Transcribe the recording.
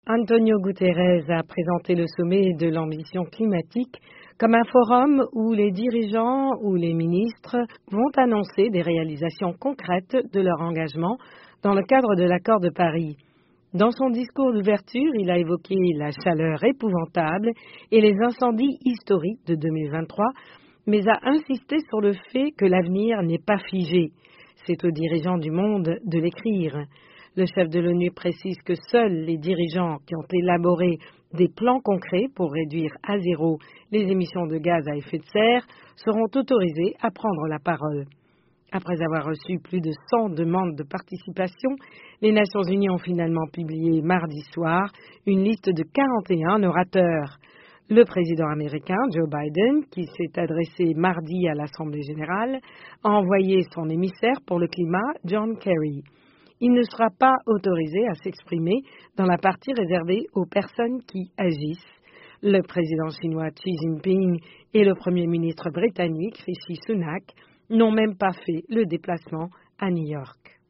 Antonio Guterres a présenté le sommet de l'ambition climatique comme un forum où les dirigeants ou les ministres vont annoncer des réalisations concrètes de leur engagement dans le cadre de l'accord de Paris. Dans son discours d'ouverture, il a évoqué la chaleur épouvantable et les incendies historiques de 2023, mais a insisté sur le fait que l'avenir n'est pas figé. C'est aux dirigeants du monde de l'écrire. Le chef de l'ONU précise que seuls les dirigeants qui ont élaboré des plans concrets pour réduire à zéro les émissions de gaz à effet de serre seront autorisés à prendre la parole. Après avoir reçu plus de 100 demandes de participation, les Nations Unies ont finalement publié mardi soir une liste de 41 orateurs. Le président américain, Joe Biden, qui s'est adressé mardi à l'Assemblée générale, a envoyé son émissaire pour le climat, John Kerry. Il ne sera pas autorisé à s'exprimer dans la partie réservée aux personnes qui agissent. Le président chinois Xi Jinping et le premier ministre britannique Rishi Sunak n'ont même pas fait le déplacement à New York.